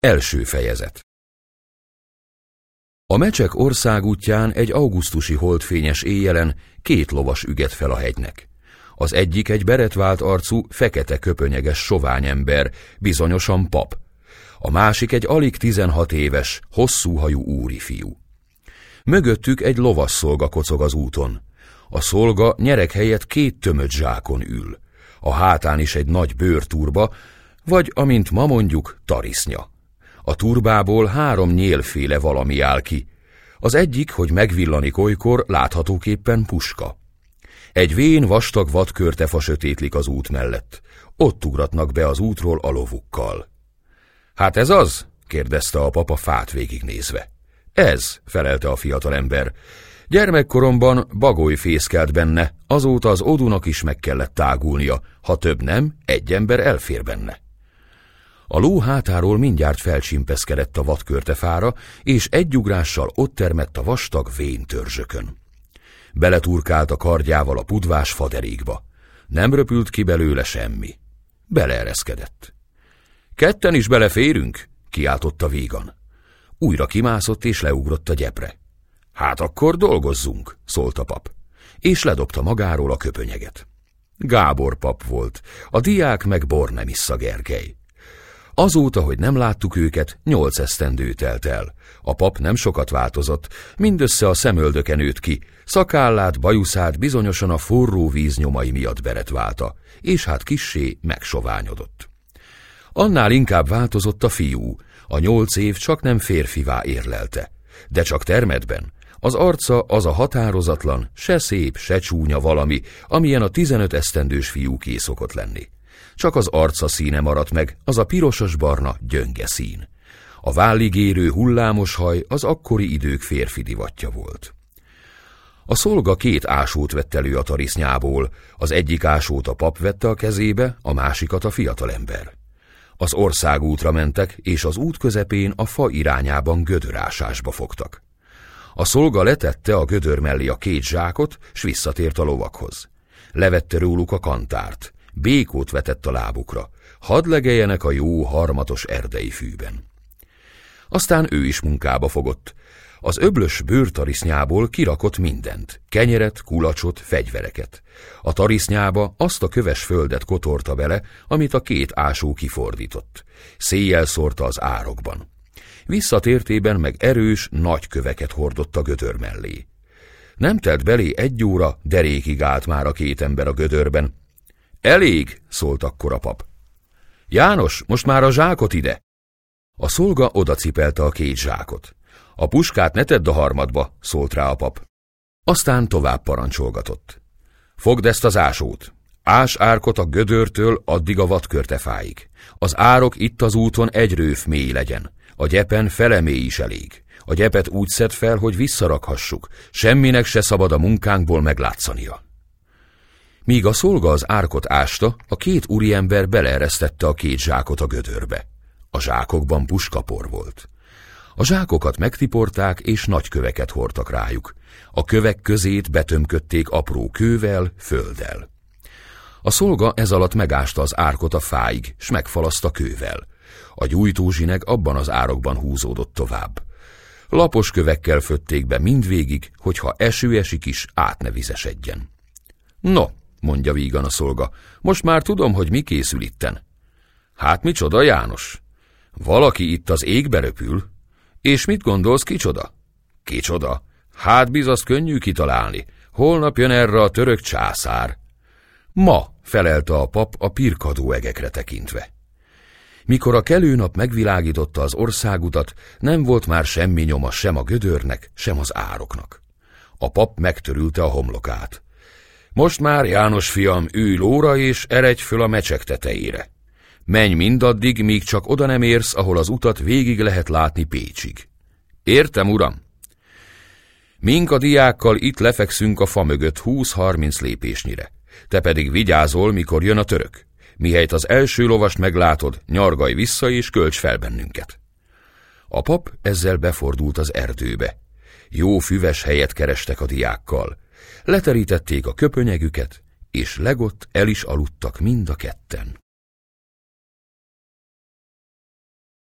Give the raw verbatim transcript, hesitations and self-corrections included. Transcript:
Első fejezet. A Mecsek országútján egy augusztusi holdfényes éjjelen két lovas üget fel a hegynek. Az egyik egy beretvált arcú, fekete köpönyeges sovány ember, bizonyosan pap. A másik egy alig tizenhat éves, hosszú hajú úrifiú. Mögöttük egy lovasszolga kocog az úton. A szolga nyereg helyett két tömött zsákon ül. A hátán is egy nagy bőrturba, vagy, amint ma mondjuk, tarisznya. A turbából három nyélféle valami áll ki. Az egyik, hogy megvillanik olykor, láthatóképpen puska. Egy vén, vastag vadkörtefa sötétlik az út mellett. Ott ugratnak be az útról a lovukkal. Hát ez az? kérdezte a pap a fát végignézve. Ez, felelte a fiatalember. Gyermekkoromban bagoly fészkelt benne, azóta az odunak is meg kellett tágulnia, ha több nem, egy ember elfér benne. A ló hátáról mindjárt felcsimpeszkedett a vadkörtefára, és egy ugrással ott termett a vastag vén törzsökön. Beleturkált a kardjával a pudvás faderékba. Nem röpült ki belőle semmi. Beleereszkedett. Ketten is beleférünk? Kiáltotta vígan. Újra kimászott és leugrott a gyepre. Hát akkor dolgozzunk, szólt a pap, és ledobta magáról a köpönyeget. Gábor pap volt, a diák meg Bornemissza Gergely. Azóta, hogy nem láttuk őket, nyolc esztendő telt el. A pap nem sokat változott, mindössze a szemöldöke nőtt ki, szakállát, bajuszát bizonyosan a forró víz nyomai miatt beretválta, és hát kissé megsoványodott. Annál inkább változott a fiú, a nyolc év csak nem férfivá érlelte, de csak termetben. Az arca az a határozatlan, se szép, se csúnya valami, amilyen a tizenöt esztendős fiúké szokott lenni. Csak az arca színe maradt meg, az a pirosas-barna gyönge szín. A vállig érő hullámos haj az akkori idők férfi divatja volt. A szolga két ásót vett elő a tarisznyából, az egyik ásót a pap vette a kezébe, a másikat a fiatalember. Az országútra mentek, és az út közepén a fa irányában gödörásásba fogtak. A szolga letette a gödör mellé a két zsákot, s visszatért a lovakhoz. Levette róluk a kantárt, békót vetett a lábukra, hadd legeljenek a jó, harmatos erdei fűben. Aztán ő is munkába fogott. Az öblös bőrtarisznyából kirakott mindent, kenyeret, kulacsot, fegyvereket. A tarisznyába azt a köves földet kotorta bele, amit a két ásó kifordított. Széjjel szórta az árokban. Visszatértében meg erős, nagy köveket hordott a gödör mellé. Nem telt belé egy óra, derékig állt már a két ember a gödörben. Elég, szólt akkor a pap. János, most már a zsákot ide! A szolga odacipelte a két zsákot. A puskát ne tedd a harmadba, szólt rá a pap. Aztán tovább parancsolgatott. Fogd ezt az ásót. Ás árkot a gödörtől addig a vadkörtefáig. Az árok itt az úton egy rőf mély legyen. A gyepen fele mély is elég. A gyepet úgy szedd fel, hogy visszarakhassuk. Semminek se szabad a munkánkból meglátszania. Míg a szolga az árkot ásta, a két úriember beleeresztette a két zsákot a gödörbe. A zsákokban puskapor volt. A zsákokat megtiporták, és nagy köveket hordtak rájuk. A kövek közét betömködték apró kővel, földdel. A szolga ez alatt megásta az árkot a fáig, s megfalaszta kővel. A gyújtózsineg abban az árokban húzódott tovább. Lapos kövekkel fötték be mindvégig, hogyha eső esik is, át ne vizesedjen. No, mondja vígan a szolga, most már tudom, hogy mi készül itten. Hát micsoda, János? Valaki itt az égbe röpül? És mit gondolsz, kicsoda? Kicsoda? Hát bizasz könnyű kitalálni. Holnap jön erre a török császár. Ma, felelte a pap a pirkadó egekre tekintve. Mikor a kelőnap megvilágította az országutat, nem volt már semmi nyoma sem a gödörnek, sem az ároknak. A pap megtörülte a homlokát. Most már, János fiam, ülj lóra és eredj föl a Mecsek tetejére. Menj mindaddig, míg csak oda nem érsz, ahol az utat végig lehet látni Pécsig. Értem, uram? Mink a diákkal itt lefekszünk a fa mögött húsz-harminc lépésnyire. Te pedig vigyázol, mikor jön a török. Mihelyt az első lovast meglátod, nyargalj vissza és költs fel bennünket. A pap ezzel befordult az erdőbe. Jó füves helyet kerestek a diákkal. Leterítették a köpönyegüket, és legott el is aludtak mind a ketten.